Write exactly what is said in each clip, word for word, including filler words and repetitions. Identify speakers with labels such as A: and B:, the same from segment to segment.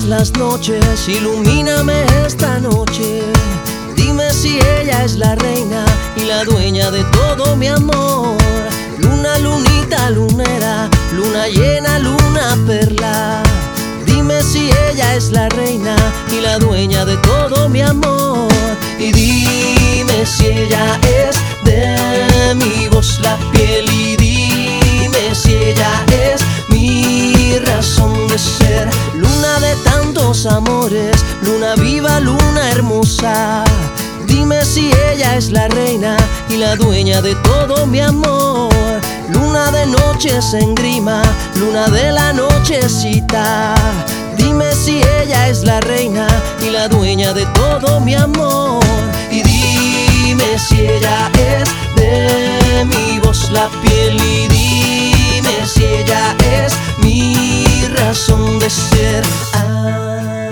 A: las noches, ilumíname esta noche. Dime si ella es la reina y la dueña de todo mi amor. Luna, lunita, lunera, luna llena, luna perla. Dime si ella es la reina y la dueña de todo mi amor. Y dime si ella es de mi voz la piel. Y dime si ella es mi razón de ser. Luna de tantos amores, luna viva, luna hermosa. Dime si ella es la reina y la dueña de todo mi amor. Luna de noches en grima, luna de la nochecita. Dime si ella es la reina y la dueña de todo mi amor. Y dime si ella es de mi voz la piel. Y dime si ella es mi razón de ser. Ah.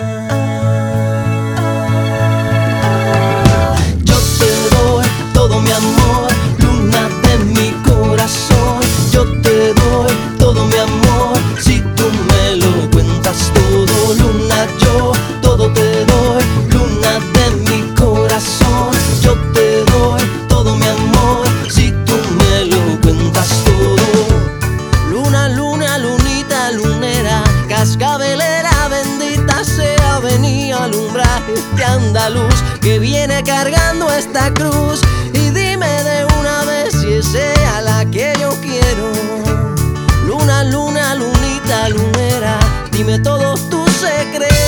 A: Todo mi amor, luna de mi corazón. Yo te doy todo mi amor, si tú me lo cuentas todo. Luna, yo todo te doy, luna de mi corazón. Yo te doy todo mi amor, si tú me lo cuentas todo. Luna, luna, lunita, lunera, cascabelera, bendita sea, vení a alumbrar este andaluz que viene cargando esta cruz. Y dime de una vez si es ella la que yo quiero. Luna, luna, lunita, lunera, dime todos tus secretos.